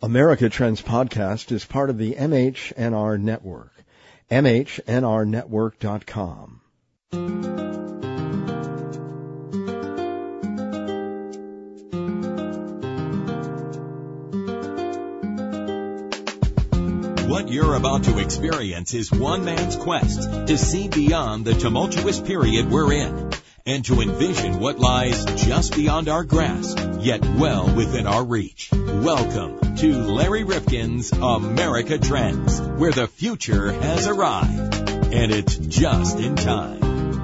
America Trends Podcast is part of the MHNR Network. MHNRnetwork.com. What you're about to experience is one man's quest to see beyond the tumultuous period we're in and to envision what lies just beyond our grasp, yet well within our reach. Welcome to Larry Rifkin's America Trends, where the future has arrived, and it's just in time.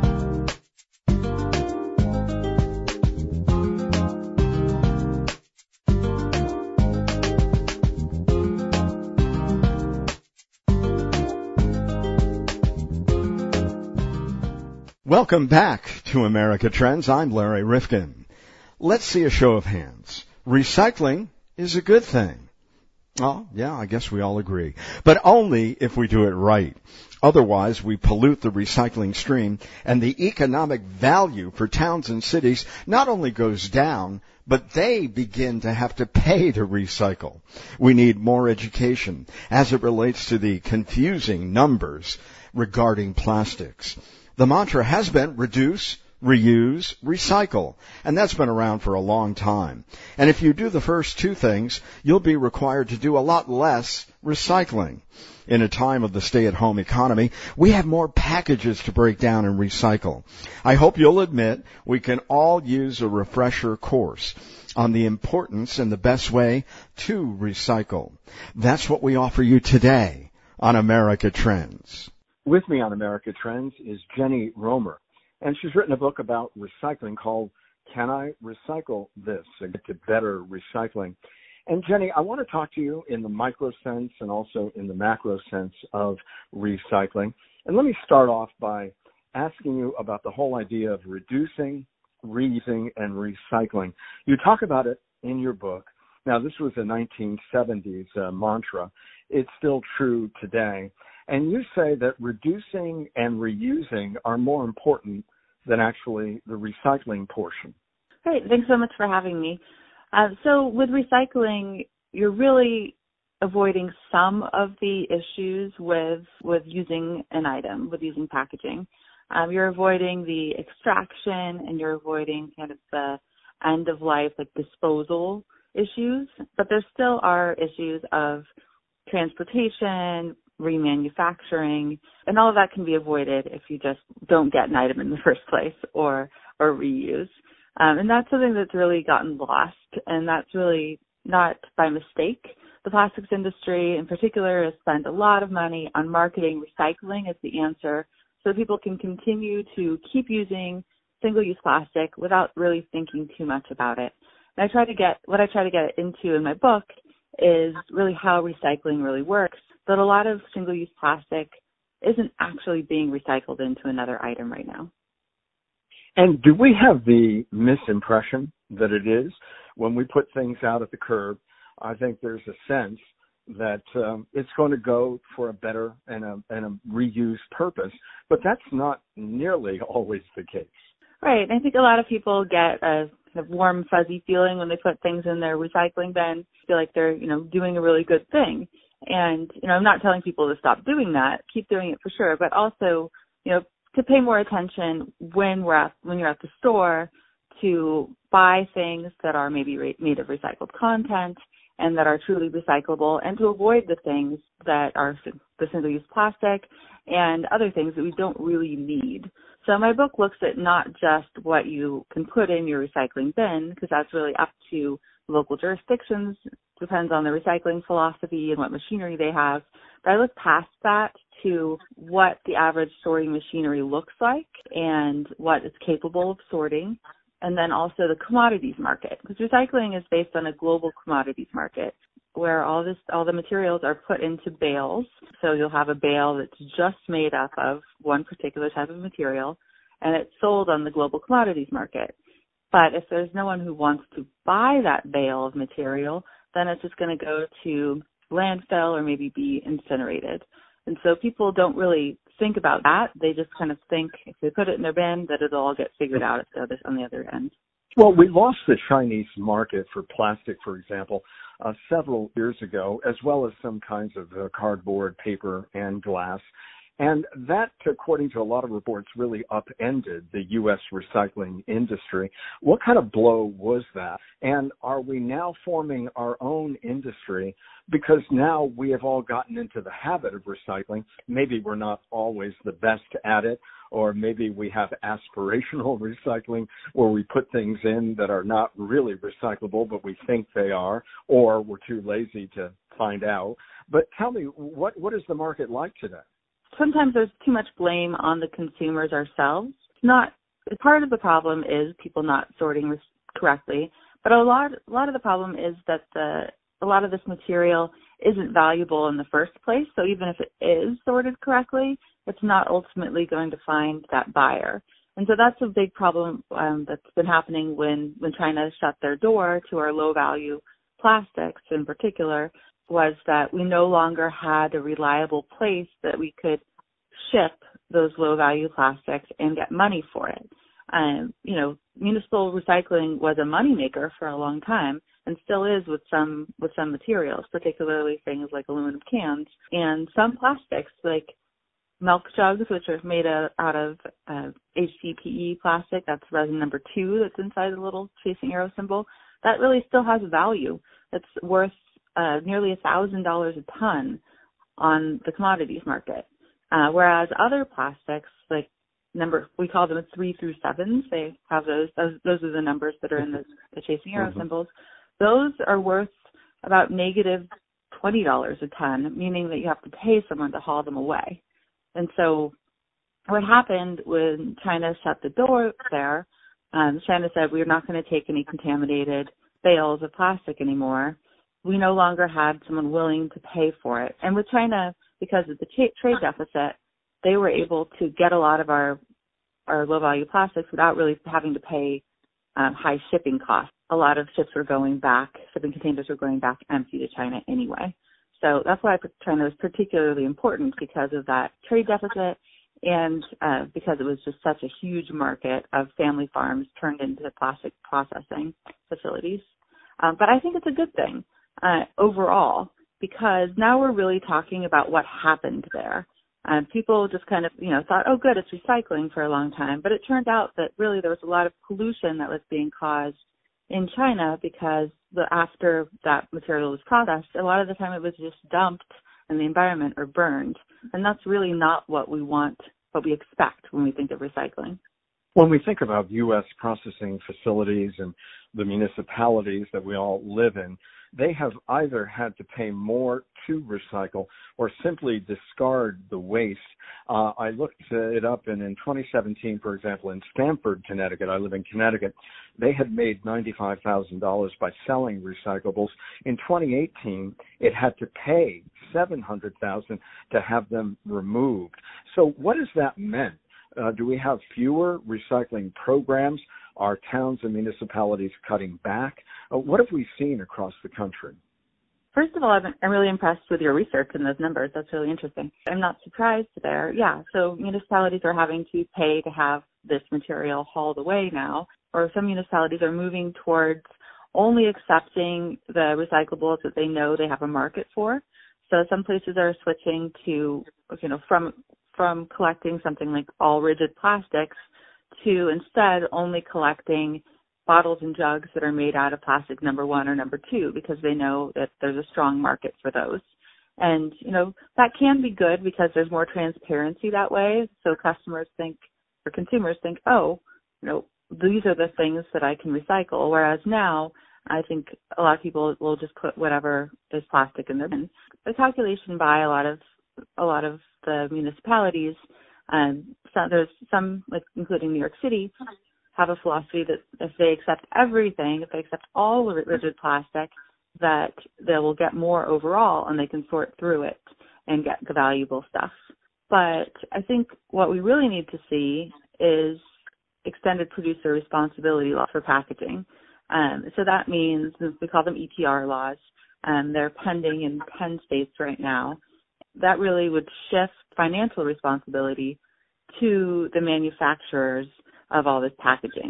Welcome back to America Trends. I'm Larry Rifkin. Let's see a show of hands. Recycling is a good thing. Oh, yeah, I guess we all agree. But only if we do it right. Otherwise, we pollute the recycling stream, and the economic value for towns and cities not only goes down, but they begin to have to pay to recycle. We need more education as it relates to the confusing numbers regarding plastics. The mantra has been reduce, reuse, recycle, and that's been around for a long time. And if you do the first two things, you'll be required to do a lot less recycling. In a time of the stay-at-home economy, we have more packages to break down and recycle. I hope you'll admit we can all use a refresher course on the importance and the best way to recycle. That's what we offer you today on America Trends. With me on America Trends is Jenny Romer, and she's written a book about recycling called Can I Recycle This? A Guide to Better Recycling. And Jenny, I want to talk to you in the micro sense and also in the macro sense of recycling. And let me start off by asking you about the whole idea of reducing, reusing, and recycling. You talk about it in your book. Now, this was a 1970s mantra. It's still true today. And you say that reducing and reusing are more important than actually the recycling portion. Great. Thanks so much for having me. So with recycling, you're really avoiding some of the issues with using an item, with using packaging. You're avoiding the extraction and you're avoiding kind of the end of life, like disposal issues. But there still are issues of transportation, remanufacturing, and all of that can be avoided if you just don't get an item in the first place or reuse. And that's something that's really gotten lost, and that's really not by mistake. The plastics industry in particular has spent a lot of money on marketing recycling as the answer so people can continue to keep using single-use plastic without really thinking too much about it. And what I try to get into in my book is really how recycling really works. But a lot of single-use plastic isn't actually being recycled into another item right now. And do we have the misimpression that it is? When we put things out at the curb, I think there's a sense that it's going to go for a better and a reuse purpose, but that's not nearly always the case. Right. I think a lot of people get a kind of warm, fuzzy feeling when they put things in their recycling bin, feel like they're, doing a really good thing. And, I'm not telling people to stop doing that. Keep doing it for sure. But also, to pay more attention when you're at the store to buy things that are maybe made of recycled content and that are truly recyclable, and to avoid the things that are the single-use plastic and other things that we don't really need. So my book looks at not just what you can put in your recycling bin, because that's really up to local jurisdictions, depends on the recycling philosophy and what machinery they have. But I look past that to what the average sorting machinery looks like and what it's capable of sorting, and then also the commodities market, because recycling is based on a global commodities market where all the materials are put into bales. So you'll have a bale that's just made up of one particular type of material, and it's sold on the global commodities market. But if there's no one who wants to buy that bale of material, then it's just going to go to landfill or maybe be incinerated. And so people don't really think about that. They just kind of think if they put it in their bin that it'll all get figured out on the other end. Well, we lost the Chinese market for plastic, for example, several years ago, as well as some kinds of cardboard, paper, and glass. And that, according to a lot of reports, really upended the U.S. recycling industry. What kind of blow was that? And are we now forming our own industry? Because now we have all gotten into the habit of recycling. Maybe we're not always the best at it, or maybe we have aspirational recycling where we put things in that are not really recyclable, but we think they are, or we're too lazy to find out. But tell me, what is the market like today? Sometimes there's too much blame on the consumers ourselves. Part of the problem is people not sorting correctly, but a lot of the problem is that a lot of this material isn't valuable in the first place. So even if it is sorted correctly, it's not ultimately going to find that buyer. And so that's a big problem that's been happening when China shut their door to our low value plastics in particular, was that we no longer had a reliable place that we could ship those low-value plastics and get money for it. Municipal recycling was a moneymaker for a long time and still is with some materials, particularly things like aluminum cans and some plastics like milk jugs, which are made out of HDPE plastic. That's resin number 2 that's inside the little chasing arrow symbol. That really still has value. It's worth nearly $1,000 a ton on the commodities market. Whereas other plastics, like we call them 3 through 7s, they have those are the numbers that are in the chasing arrow symbols. Those are worth about negative $20 a ton, meaning that you have to pay someone to haul them away. And so what happened when China shut the door there, China said we're not going to take any contaminated bales of plastic anymore. We no longer had someone willing to pay for it. And with China, because of the trade deficit, they were able to get a lot of our low-value plastics without really having to pay high shipping costs. A lot of shipping containers were going back empty to China anyway. So that's why China was particularly important, because of that trade deficit and because it was just such a huge market of family farms turned into plastic processing facilities. But I think it's a good thing overall, because now we're really talking about what happened there. People just kind of, thought, oh, good, it's recycling for a long time. But it turned out that really there was a lot of pollution that was being caused in China because after that material was processed, a lot of the time it was just dumped in the environment or burned. And that's really not what we want, what we expect when we think of recycling. When we think about U.S. processing facilities and the municipalities that we all live in, they have either had to pay more to recycle or simply discard the waste. I looked it up, and in 2017, for example, in Stamford, Connecticut, I live in Connecticut, they had made $95,000 by selling recyclables. In 2018, it had to pay $700,000 to have them removed. So what has that meant? Do we have fewer recycling programs? Are towns and municipalities cutting back? What have we seen across the country? First of all, I'm really impressed with your research and those numbers. That's really interesting. I'm not surprised there. Yeah, so municipalities are having to pay to have this material hauled away now, or some municipalities are moving towards only accepting the recyclables that they know they have a market for. So some places are switching to, from collecting something like all rigid plastics to instead only collecting bottles and jugs that are made out of plastic number 1 or number 2, because they know that there's a strong market for those. And, that can be good because there's more transparency that way. So customers think, or consumers think, oh, these are the things that I can recycle. Whereas now, I think a lot of people will just put whatever is plastic in their bin. The calculation by a lot of the municipalities, so there's some, like including New York City, have a philosophy that if they accept everything, if they accept all rigid plastic, that they will get more overall and they can sort through it and get the valuable stuff. But I think what we really need to see is extended producer responsibility law for packaging. So that means, we call them EPR laws, and they're pending in 10 states right now. That really would shift financial responsibility to the manufacturers of all this packaging.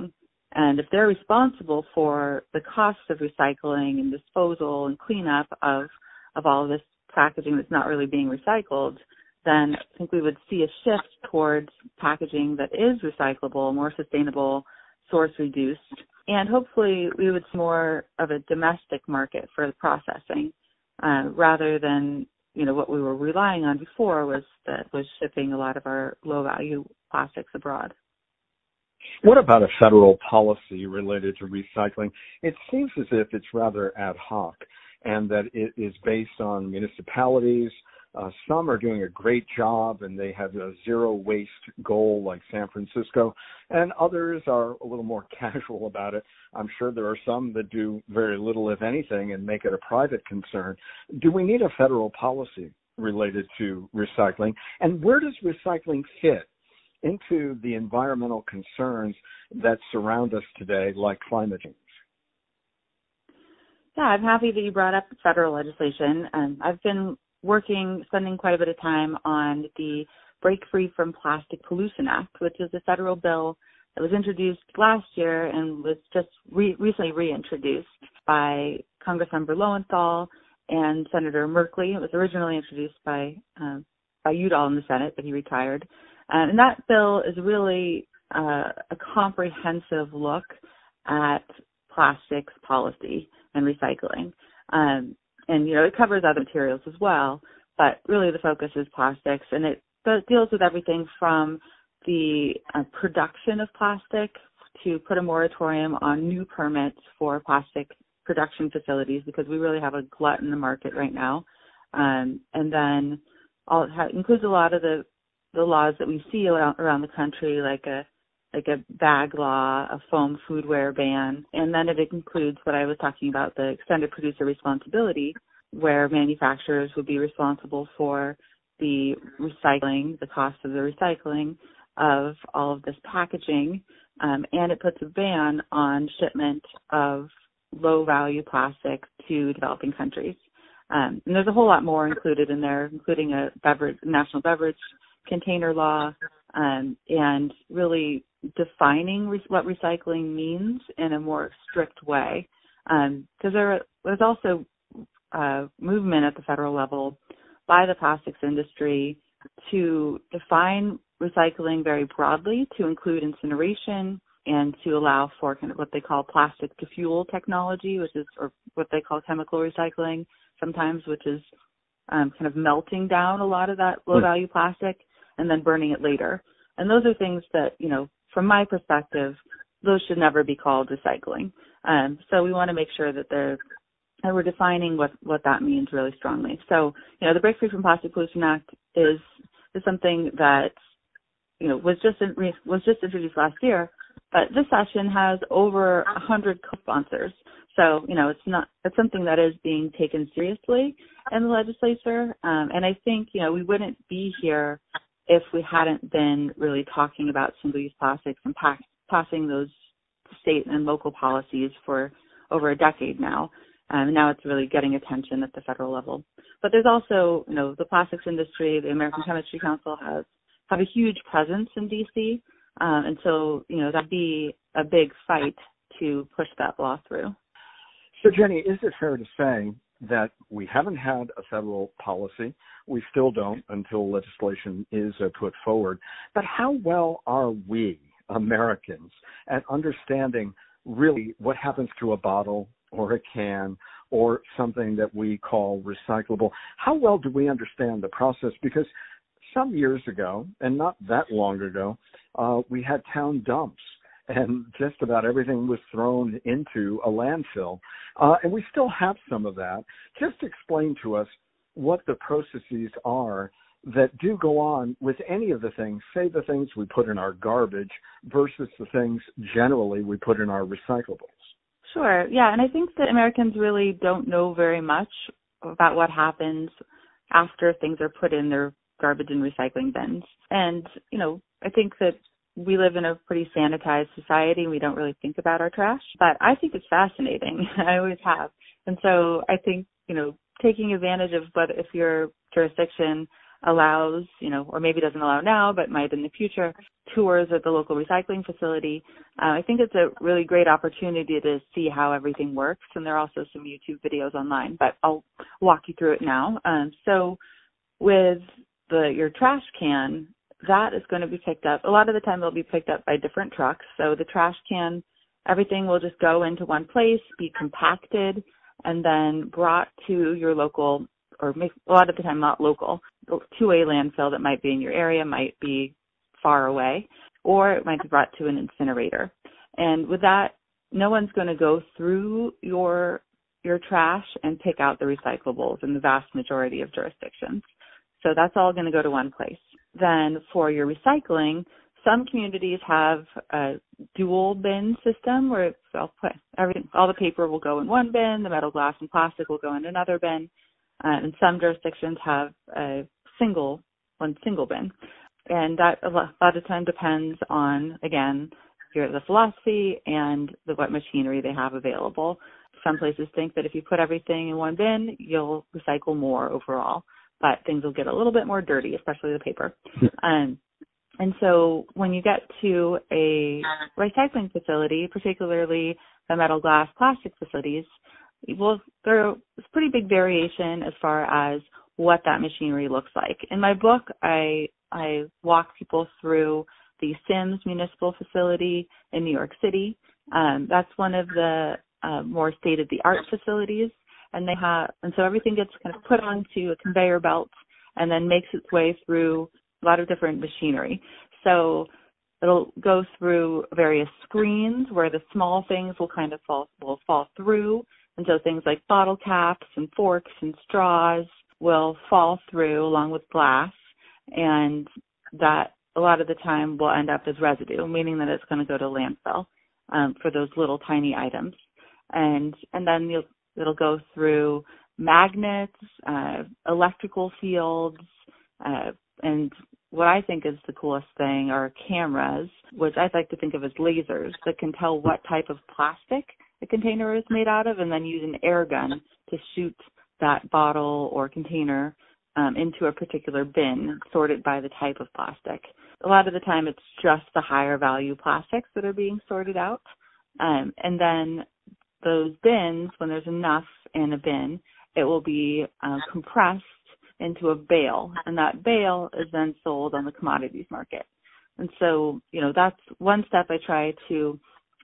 And if they're responsible for the cost of recycling and disposal and cleanup of all of this packaging that's not really being recycled, then I think we would see a shift towards packaging that is recyclable, more sustainable, source reduced, and hopefully we would see more of a domestic market for the processing, rather than, what we were relying on before was shipping a lot of our low value plastics abroad. What about a federal policy related to recycling? It seems as if it's rather ad hoc and that it is based on municipalities. Some are doing a great job and they have a zero waste goal like San Francisco, and others are a little more casual about it. I'm sure there are some that do very little, if anything, and make it a private concern. Do we need a federal policy related to recycling? And where does recycling fit into the environmental concerns that surround us today, like climate change? Yeah, I'm happy that you brought up federal legislation. I've been spending quite a bit of time on the Break Free from Plastic Pollution Act, which is a federal bill that was introduced last year and was just recently reintroduced by Congressmember Lowenthal and Senator Merkley. It was originally introduced by Udall in the Senate, but he retired. And that bill is really a comprehensive look at plastics policy and recycling. And, it covers other materials as well, but really the focus is plastics, and it deals with everything from the production of plastic to put a moratorium on new permits for plastic production facilities, because we really have a glut in the market right now. And then includes a lot of the laws that we see around the country, like a bag law, a foam foodware ban, and then it includes what I was talking about, the extended producer responsibility, where manufacturers would be responsible for the recycling, the cost of the recycling of all of this packaging, and it puts a ban on shipment of low-value plastic to developing countries. And there's a whole lot more included in there, including a national beverage container law, and really defining what recycling means in a more strict way. Because there's also movement at the federal level by the plastics industry to define recycling very broadly, to include incineration and to allow for kind of what they call plastic to fuel technology, or what they call chemical recycling sometimes, which is kind of melting down a lot of that low value plastic and then burning it later. And those are things that, from my perspective, those should never be called recycling. So we want to make sure that we're defining what that means really strongly. So, the Break Free from Plastic Pollution Act is something that, was just introduced last year, but this session has over 100 co-sponsors. So, it's something that is being taken seriously in the legislature. And I think, we wouldn't be here if we hadn't been really talking about single-use plastics and passing those state and local policies for over a decade now. And now it's really getting attention at the federal level. But there's also, the plastics industry, the American Chemistry Council have a huge presence in D.C. And so, that'd be a big fight to push that law through. So, Jenny, is it fair to say that we haven't had a federal policy? We still don't until legislation is put forward. But how well are we, Americans, at understanding really what happens to a bottle or a can or something that we call recyclable? How well do we understand the process? Because some years ago, and not that long ago, we had town dumps, and just about everything was thrown into a landfill. And we still have some of that. Just explain to us what the processes are that do go on with any of the things, say the things we put in our garbage versus the things generally we put in our recyclables. Sure. Yeah. And I think that Americans really don't know very much about what happens after things are put in their garbage and recycling bins. And, I think that we live in a pretty sanitized society. We don't really think about our trash, but I think it's fascinating. I always have. And so I think, taking advantage of if your jurisdiction allows, or maybe doesn't allow now, but might in the future, tours at the local recycling facility. I think it's a really great opportunity to see how everything works, and there are also some YouTube videos online, but I'll walk you through it now. So with your trash can, that is going to be picked up. A lot of the time it'll be picked up by different trucks. So the trash can, everything will just go into one place, be compacted, and then brought to your local, or a lot of the time not local, to a landfill that might be in your area, might be far away, or it might be brought to an incinerator. And with that, no one's going to go through your trash and pick out the recyclables in the vast majority of jurisdictions. So that's all going to go to one place. Then for your recycling, some communities have a dual bin system where they'll put everything, all the paper will go in one bin, the metal, glass, and plastic will go in another bin. And some jurisdictions have one single bin. And that a lot of time depends on, again, the philosophy and what machinery they have available. Some places think that if you put everything in one bin, you'll recycle more overall, but things will get a little bit more dirty, especially the paper. And so when you get to a recycling facility, particularly the metal, glass, plastic facilities, there's pretty big variation as far as what that machinery looks like. In my book, I walk people through the Sims Municipal Facility in New York City. That's one of the more state-of-the-art facilities, and so everything gets kind of put onto a conveyor belt and then makes its way through a lot of different machinery. So it'll go through various screens where the small things will kind of fall through, and so things like bottle caps and forks and straws will fall through along with glass, and that a lot of the time will end up as residue, meaning that it's going to go to landfill for those little tiny items. And then it'll go through magnets, electrical fields, and what I think is the coolest thing are cameras, which I like to think of as lasers that can tell what type of plastic a container is made out of, and then use an air gun to shoot that bottle or container into a particular bin sorted by the type of plastic. A lot of the time it's just the higher value plastics that are being sorted out. And then those bins, when there's enough in a bin, it will be compressed into a bale, and that bale is then sold on the commodities market. And so, that's one step I try to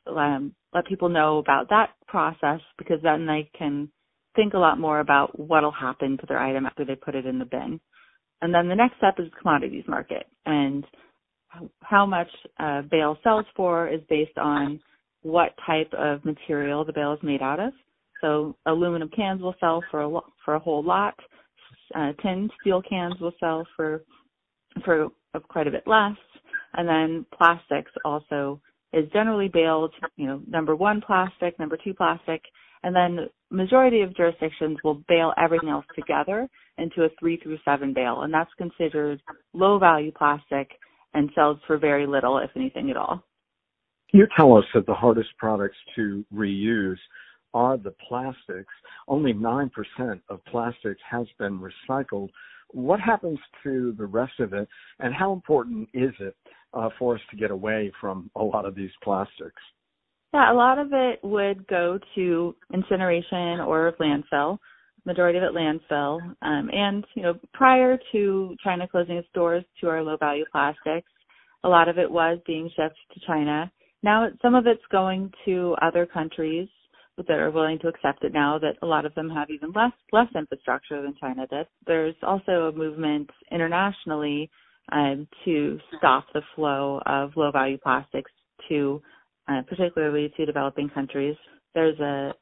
let people know about that process, because then they can think a lot more about what will happen to their item after they put it in the bin. And then the next step is the commodities market, and how much a bale sells for is based on what type of material the bale is made out of. So aluminum cans will sell for a whole lot. Tin steel cans will sell for quite a bit less. And then plastics also is generally baled, number one plastic, number two plastic, and then majority of jurisdictions will bale everything else together into a 3 through 7 bale, and that's considered low value plastic and sells for very little, if anything at all. You tell us that the hardest products to reuse are the plastics. Only 9% of plastics has been recycled. What happens to the rest of it, and how important is it for us to get away from a lot of these plastics? Yeah, a lot of it would go to incineration or landfill, majority of it landfill. And, prior to China closing its doors to our low-value plastics, a lot of it was being shipped to China. Now some of it's going to other countries that are willing to accept it now, that a lot of them have even less infrastructure than China did. There's also a movement internationally to stop the flow of low-value plastics to particularly to developing countries. There's a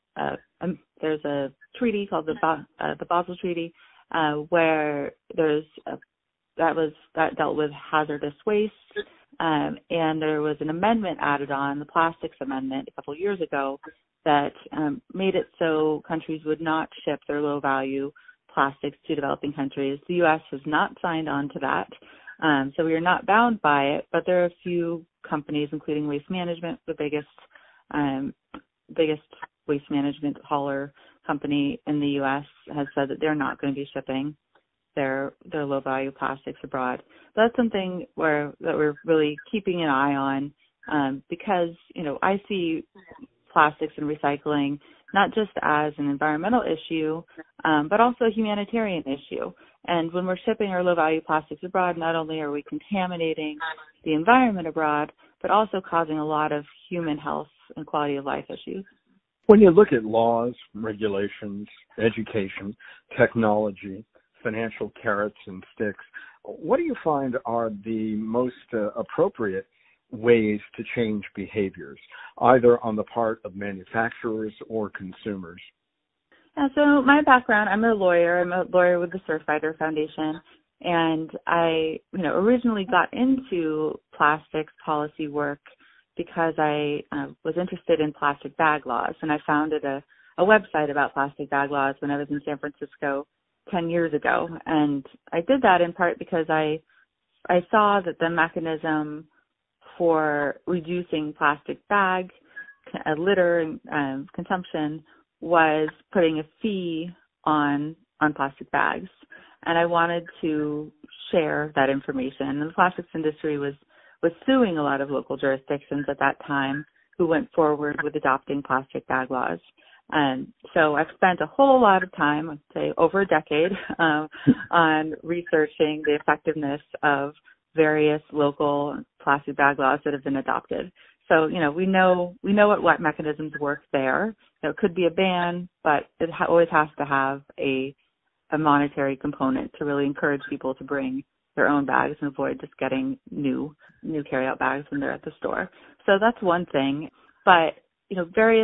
treaty called the Basel Treaty, where that dealt with hazardous waste, and there was an amendment added on, the Plastics Amendment, a couple of years ago, that made it so countries would not ship their low-value plastics to developing countries. The U.S. has not signed on to that, so we are not bound by it, but there are a few companies, including Waste Management, the biggest waste management hauler company in the U.S., has said that they're not going to be shipping their low value plastics abroad. That's something that we're really keeping an eye on, because, I see plastics and recycling not just as an environmental issue, but also a humanitarian issue. And when we're shipping our low value plastics abroad, not only are we contaminating the environment abroad, but also causing a lot of human health and quality of life issues. When you look at laws, regulations, education, technology, financial carrots and sticks, what do you find are the most appropriate ways to change behaviors, either on the part of manufacturers or consumers? Yeah, so my background, I'm a lawyer. I'm a lawyer with the Surfrider Foundation, and I, originally got into plastics policy work because I was interested in plastic bag laws, and I founded a website about plastic bag laws when I was in San Francisco 10 years ago. And I did that in part because I saw that the mechanism for reducing plastic bag litter and consumption was putting a fee on plastic bags. And I wanted to share that information. And the plastics industry was suing a lot of local jurisdictions at that time who went forward with adopting plastic bag laws. And so I've spent a whole lot of time, I'd say over a decade, on researching the effectiveness of various local plastic bag laws that have been adopted. So, we know what mechanisms work there. It could be a ban, but it always has to have a monetary component to really encourage people to bring their own bags and avoid just getting new carryout bags when they're at the store. So that's one thing. But, various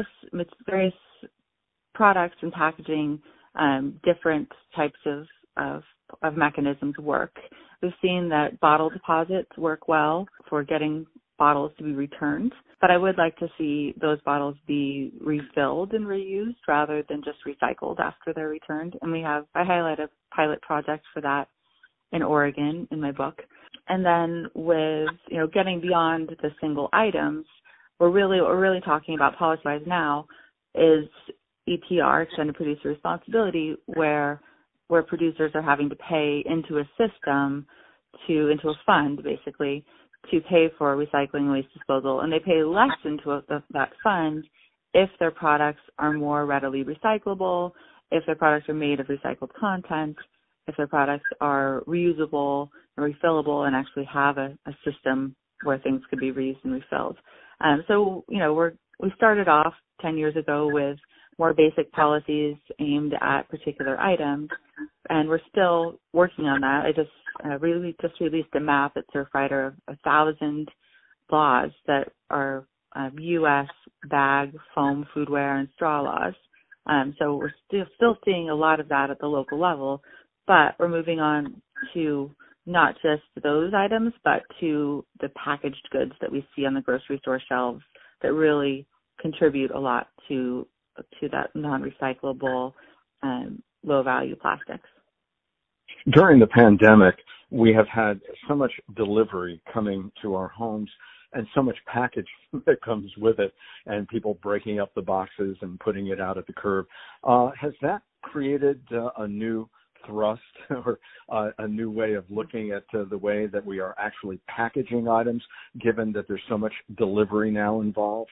products and packaging, different types of mechanisms work. We've seen that bottle deposits work well for getting bottles to be returned, but I would like to see those bottles be refilled and reused rather than just recycled after they're returned. And I highlight a pilot project for that in Oregon in my book. And then with, getting beyond the single items, what we're really talking about policy-wise now is EPR, extended producer responsibility, where producers are having to pay into a system, into a fund basically, to pay for recycling and waste disposal, and they pay less into that fund if their products are more readily recyclable, if their products are made of recycled content, if their products are reusable and refillable and actually have a system where things could be reused and refilled. So, we started off 10 years ago with more basic policies aimed at particular items, and we're still working on that. I just released a map at Surfrider of 1,000 laws that are U.S. bag, foam, foodware, and straw laws. So we're still seeing a lot of that at the local level, but we're moving on to not just those items, but to the packaged goods that we see on the grocery store shelves that really contribute a lot to that non-recyclable, low-value plastics. During the pandemic, we have had so much delivery coming to our homes and so much package that comes with it, and people breaking up the boxes and putting it out at the curb. Has that created a new thrust or a new way of looking at the way that we are actually packaging items, given that there's so much delivery now involved?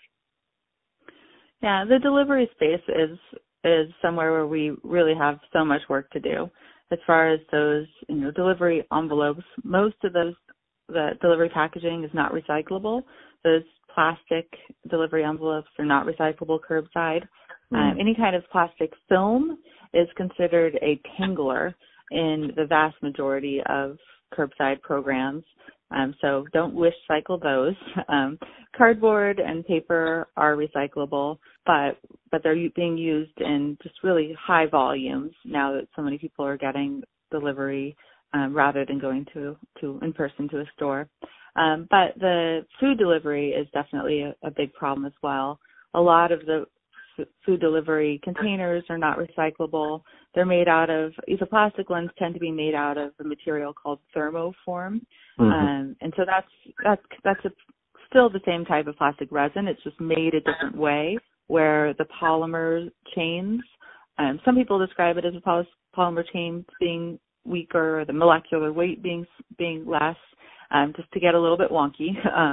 Yeah, the delivery space is somewhere where we really have so much work to do. As far as those, delivery envelopes, most of the delivery packaging is not recyclable. Those plastic delivery envelopes are not recyclable curbside. Any kind of plastic film is considered a tangler in the vast majority of curbside programs. So don't wish cycle those. Cardboard and paper are recyclable, but they're being used in just really high volumes now that so many people are getting delivery rather than going to in person to a store. But the food delivery is definitely a big problem as well. A lot of the food delivery containers are not recyclable. They're made out of, the plastic ones tend to be made out of a material called thermoform. And so that's still the same type of plastic resin. It's just made a different way where the polymer chains, some people describe it as a polymer chain being weaker, the molecular weight being less, just to get a little bit wonky.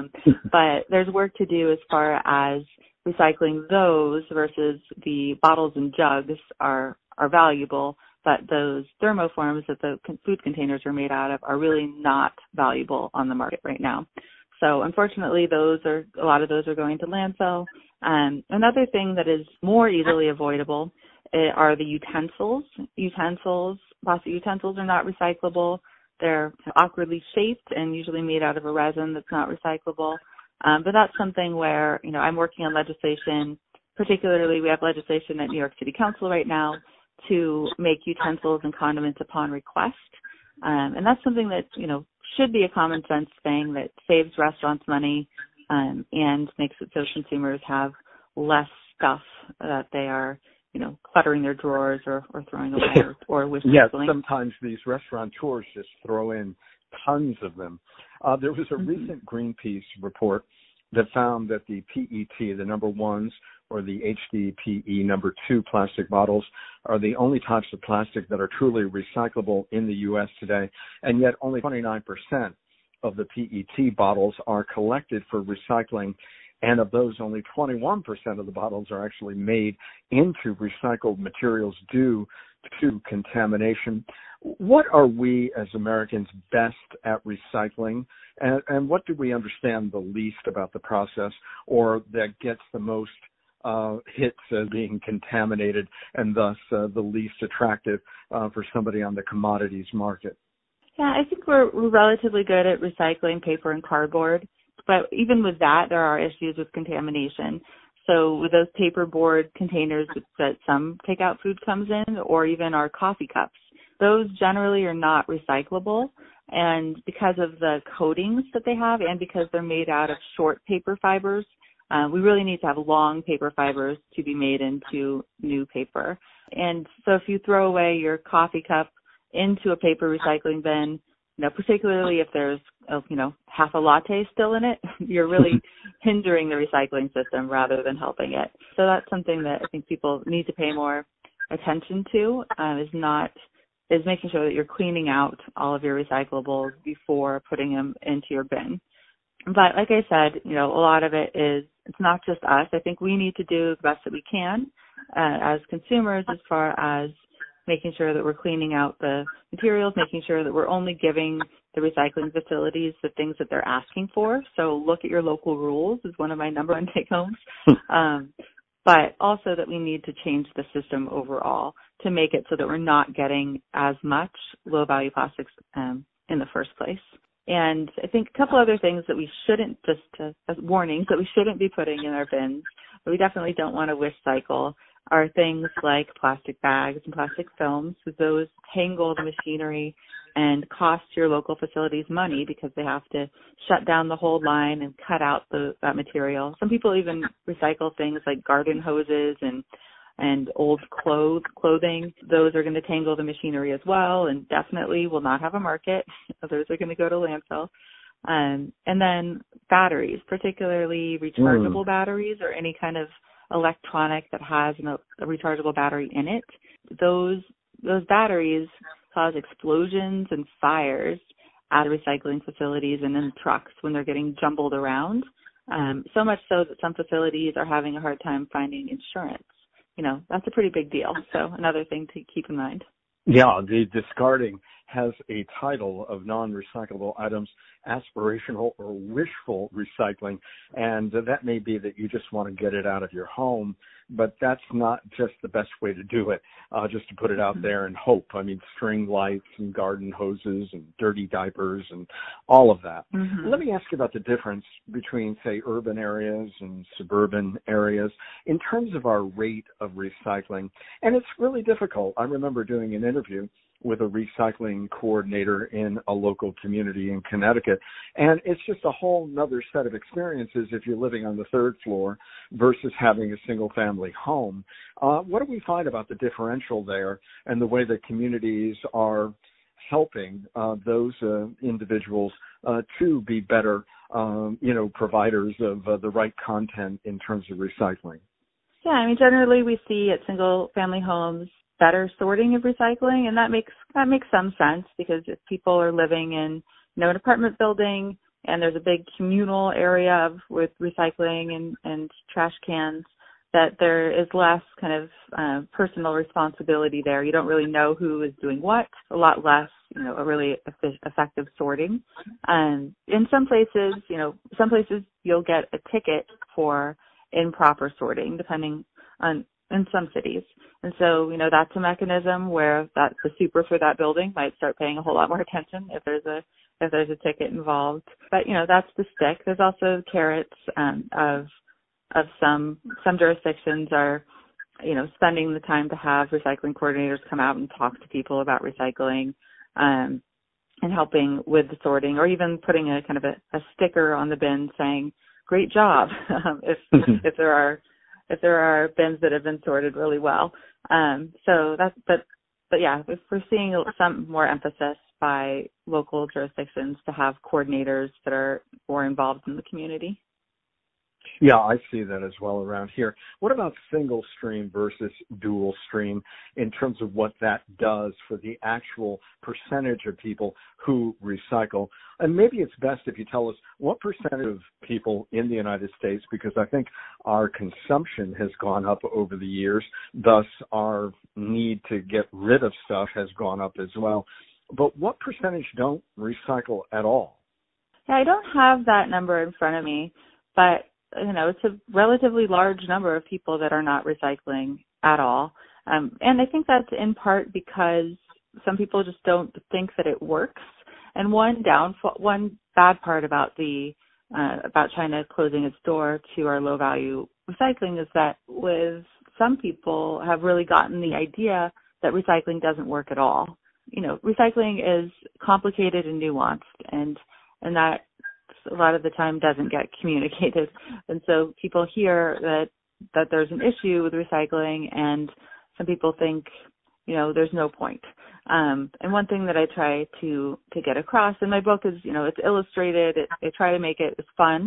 But there's work to do as far as recycling those versus the bottles and jugs are valuable, but those thermoforms that the food containers are made out of are really not valuable on the market right now. So unfortunately, a lot of those are going to landfill. Another thing that is more easily avoidable are the utensils. Plastic utensils are not recyclable. They're awkwardly shaped and usually made out of a resin that's not recyclable. But that's something where, I'm working on legislation. Particularly, we have legislation at New York City Council right now to make utensils and condiments upon request. And that's something that, should be a common sense thing that saves restaurants money and makes it so consumers have less stuff that they are, cluttering their drawers or throwing away or recycling. Yes, sometimes these restaurateurs just throw in tons of them. There was a recent Greenpeace report that found that the PET, the number ones, or the HDPE number 2 plastic bottles are the only types of plastic that are truly recyclable in the U.S. today, and yet only 29% of the PET bottles are collected for recycling, and of those, only 21% of the bottles are actually made into recycled materials due to contamination. What are we as Americans best at recycling, and what do we understand the least about the process, or that gets the most hits as being contaminated and thus the least attractive for somebody on the commodities market? Yeah, I think we're relatively good at recycling paper and cardboard, but even with that, there are issues with contamination. So with those paperboard containers that some takeout food comes in, or even our coffee cups, those generally are not recyclable. And because of the coatings that they have and because they're made out of short paper fibers, we really need to have long paper fibers to be made into new paper. And so if you throw away your coffee cup into a paper recycling bin, particularly if there's, half a latte still in it, you're really hindering the recycling system rather than helping it. So that's something that I think people need to pay more attention to, is making sure that you're cleaning out all of your recyclables before putting them into your bin. But like I said, a lot of it is, it's not just us. I think we need to do the best that we can as consumers as far as making sure that we're cleaning out the materials, making sure that we're only giving the recycling facilities the things that they're asking for. So look at your local rules is one of my number one take-homes. But also that we need to change the system overall to make it so that we're not getting as much low-value plastics in the first place. And I think a couple other things that we shouldn't, as warnings, that we shouldn't be putting in our bins, but we definitely don't want to wish cycle, are things like plastic bags and plastic films. Those tangle the machinery and cost your local facilities money because they have to shut down the whole line and cut out that material. Some people even recycle things like garden hoses and old clothing. Those are going to tangle the machinery as well and definitely will not have a market. Those are going to go to landfill. And then batteries, particularly rechargeable batteries or any kind of electronic that has a rechargeable battery in it. Those batteries cause explosions and fires at recycling facilities and in trucks when they're getting jumbled around. So much so that some facilities are having a hard time finding insurance. That's a pretty big deal. So another thing to keep in mind. Yeah, the discarding has a title of non-recyclable items, aspirational or wishful recycling, and that may be that you just want to get it out of your home, but that's not just the best way to do it, just to put it out there and hope. I mean, string lights and garden hoses and dirty diapers and all of that. Mm-hmm. Let me ask you about the difference between, say, urban areas and suburban areas in terms of our rate of recycling, and it's really difficult. I remember doing an interview with a recycling coordinator in a local community in Connecticut. And it's just a whole nother set of experiences if you're living on the third floor versus having a single family home. What do we find about the differential there and the way that communities are helping those individuals to be better, providers of the right content in terms of recycling? Yeah, generally we see at single family homes, better sorting of recycling, and that makes some sense, because if people are living in an apartment building and there's a big communal area with recycling and trash cans, that there is less kind of personal responsibility there. You don't really know who is doing what, a lot less, a really effective sorting. In some places, you'll get a ticket for improper sorting, depending on, in some cities. And so, that's a mechanism where the super for that building might start paying a whole lot more attention if there's a ticket involved. But, that's the stick. There's also carrots of some jurisdictions are, spending the time to have recycling coordinators come out and talk to people about recycling, and helping with the sorting, or even putting a kind of a sticker on the bin saying, "Great job," if there are bins that have been sorted really well. But yeah, if we're seeing some more emphasis by local jurisdictions to have coordinators that are more involved in the community. Yeah, I see that as well around here. What about single stream versus dual stream in terms of what that does for the actual percentage of people who recycle? And maybe it's best if you tell us what percentage of people in the United States, because I think our consumption has gone up over the years, thus our need to get rid of stuff has gone up as well. But what percentage don't recycle at all? Yeah, I don't have that number in front of me, but it's a relatively large number of people that are not recycling at all. And I think that's in part because some people just don't think that it works. And one bad part about about China closing its door to our low value recycling is that with some people have really gotten the idea that recycling doesn't work at all. Recycling is complicated and nuanced, and that a lot of the time doesn't get communicated. And so people hear that there's an issue with recycling, and some people think, there's no point. And one thing that I try to get across in my book is, it's illustrated. I try to make it as fun,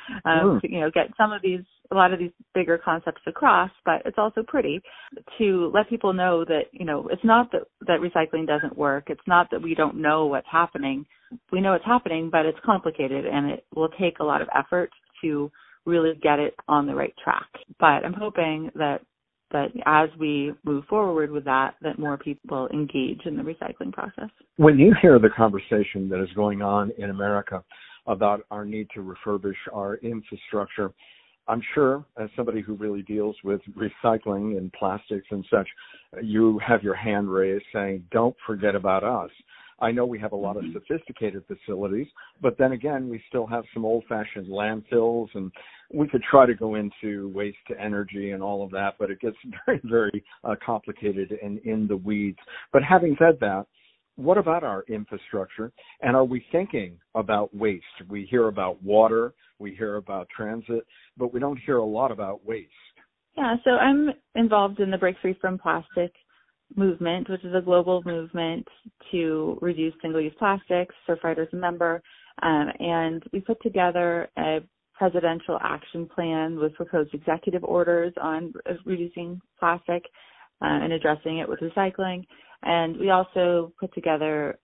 to, get a lot of these bigger concepts across, but it's also pretty to let people know that, it's not that recycling doesn't work. It's not that we don't know what's happening. We know it's happening, but it's complicated, and it will take a lot of effort to really get it on the right track. But I'm hoping that as we move forward with that more people engage in the recycling process. When you hear the conversation that is going on in America about our need to refurbish our infrastructure, I'm sure as somebody who really deals with recycling and plastics and such, you have your hand raised saying, don't forget about us. I know we have a lot of sophisticated facilities, but then again, we still have some old-fashioned landfills, and we could try to go into waste to energy and all of that, but it gets very, very complicated and in the weeds. But having said that, what about our infrastructure, and are we thinking about waste? We hear about water, we hear about transit, but we don't hear a lot about waste. Yeah, so I'm involved in the Break Free from Plastic movement, which is a global movement to reduce single-use plastics. Surfrider is a member, and we put together a presidential action plan with proposed executive orders on reducing plastic and addressing it with recycling. And we also put together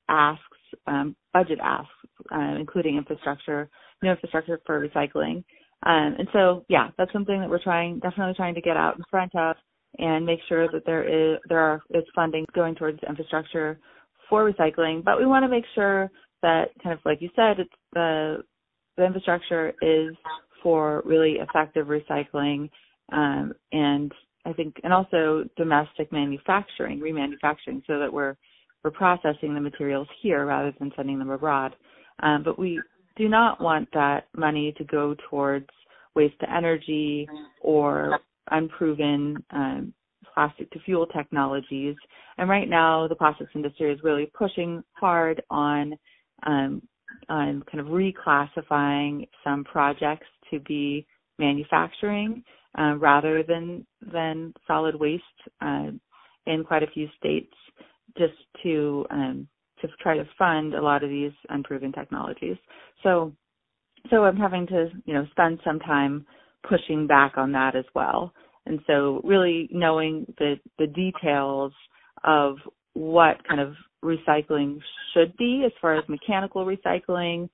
budget asks, including new infrastructure for recycling. And so, yeah, that's something that we're definitely trying to get out in front of, and make sure that there is funding going towards infrastructure for recycling. But we want to make sure that, kind of like you said, it's the infrastructure is for really effective recycling, and I think, and also domestic manufacturing, remanufacturing, so that we're processing the materials here rather than sending them abroad. But we do not want that money to go towards waste to energy or unproven plastic to fuel technologies. And right now, the plastics industry is really pushing hard on kind of reclassifying some projects to be manufacturing rather than solid waste in quite a few states, just to try to fund a lot of these unproven technologies. So I'm having to spend some time pushing back on that as well. And so really knowing the details of what kind of recycling should be as far as mechanical recycling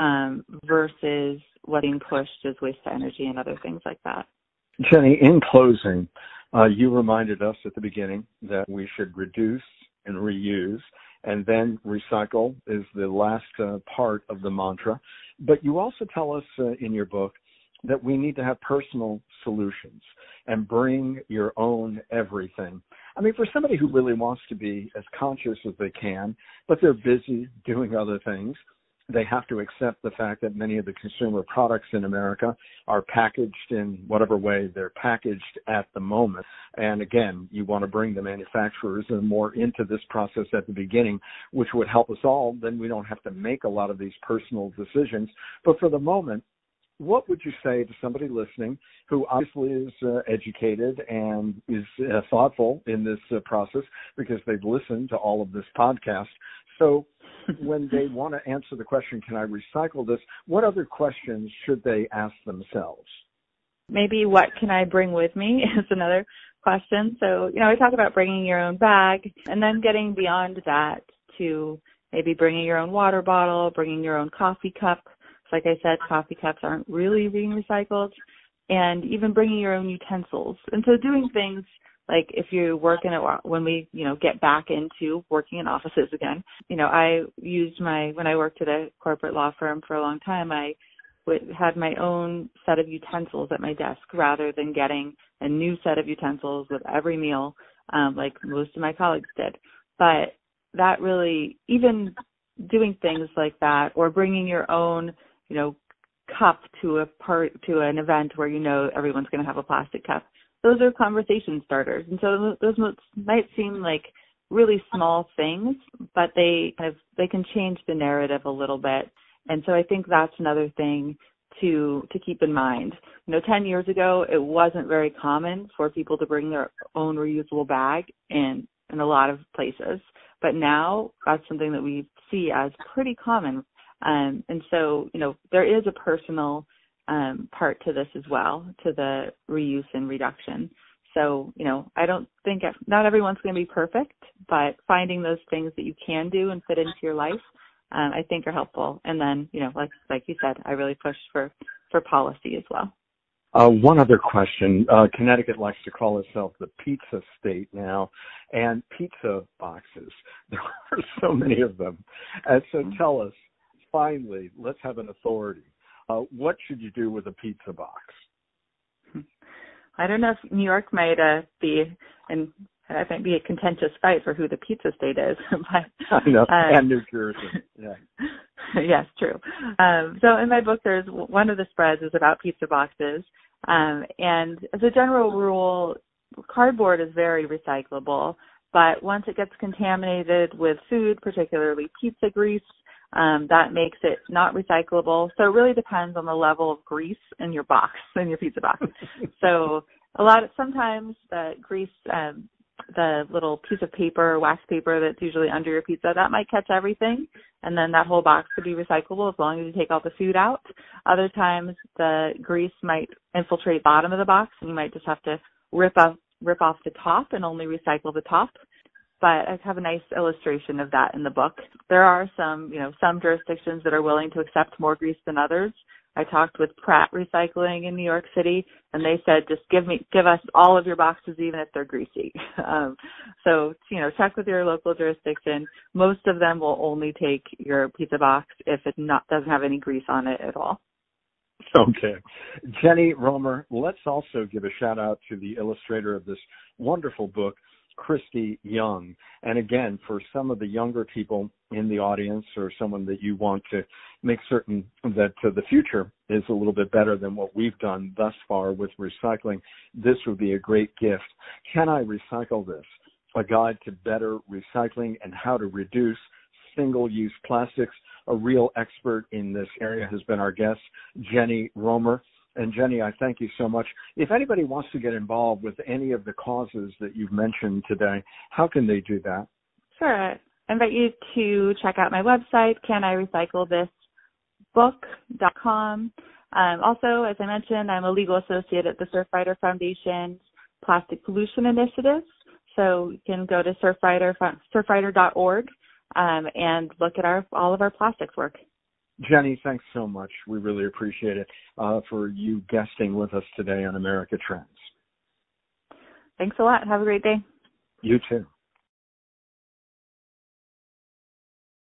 versus what's being pushed as waste to energy and other things like that. Jenny, in closing, you reminded us at the beginning that we should reduce and reuse, and then recycle is the last part of the mantra. But you also tell us in your book that we need to have personal solutions and bring your own everything. I mean, for somebody who really wants to be as conscious as they can, but they're busy doing other things, they have to accept the fact that many of the consumer products in America are packaged in whatever way they're packaged at the moment. And again, you want to bring the manufacturers more into this process at the beginning, which would help us all. Then we don't have to make a lot of these personal decisions. But for the moment, what would you say to somebody listening who obviously is educated and is thoughtful in this process because they've listened to all of this podcast? So when they want to answer the question, can I recycle this, what other questions should they ask themselves? Maybe what can I bring with me is another question. So, I talk about bringing your own bag and then getting beyond that to maybe bringing your own water bottle, bringing your own coffee cup. Like I said, coffee cups aren't really being recycled, and even bringing your own utensils. And so doing things like if you work when we, get back into working in offices again, I used when I worked at a corporate law firm for a long time, I had my own set of utensils at my desk rather than getting a new set of utensils with every meal, like most of my colleagues did. But that really, even doing things like that, or bringing your own, cup to an event where everyone's going to have a plastic cup. Those are conversation starters. And so those might seem like really small things, but they can change the narrative a little bit. And so I think that's another thing to keep in mind. 10 years ago, it wasn't very common for people to bring their own reusable bag in a lot of places. But now that's something that we see as pretty common. And so, there is a personal part to this as well, to the reuse and reduction. So, I don't think not everyone's going to be perfect, but finding those things that you can do and fit into your life, I think are helpful. And then, like you said, I really push for policy as well. One other question. Connecticut likes to call itself the pizza state now, and pizza boxes. There are so many of them. And so tell us, finally, let's have an authority. What should you do with a pizza box? I don't know if New York might be a contentious fight for who the pizza state is. But, I know, and New Jersey. Yeah. Yes, true. So in my book, there's one of the spreads is about pizza boxes. And as a general rule, cardboard is very recyclable, but once it gets contaminated with food, particularly pizza grease, that makes it not recyclable. So it really depends on the level of grease in your box, in your pizza box. So sometimes the grease, the little piece of paper, wax paper that's usually under your pizza, that might catch everything. And then that whole box could be recyclable as long as you take all the food out. Other times the grease might infiltrate the bottom of the box and you might just have to rip off the top and only recycle the top. But I have a nice illustration of that in the book. There are some jurisdictions that are willing to accept more grease than others. I talked with Pratt Recycling in New York City, and they said, just give us all of your boxes, even if they're greasy. So check with your local jurisdiction. Most of them will only take your pizza box if it doesn't have any grease on it at all. Okay. Jenny Romer, let's also give a shout out to the illustrator of this wonderful book, Christy Young. And again, for some of the younger people in the audience or someone that you want to make certain that the future is a little bit better than what we've done thus far with recycling, this would be a great gift. Can I Recycle This? A guide to better recycling and how to reduce single-use plastics. A real expert in this area has been our guest, Jenny Romer. And Jenny, I thank you so much. If anybody wants to get involved with any of the causes that you've mentioned today, how can they do that? Sure. I invite you to check out my website, canirecyclethisbook.com. Also, as I mentioned, I'm a legal associate at the Surfrider Foundation's Plastic Pollution Initiative. So you can go to surfrider.org and look at all of our plastics work. Jenny, thanks so much. We really appreciate it for you guesting with us today on America Trends. Thanks a lot. Have a great day. You too.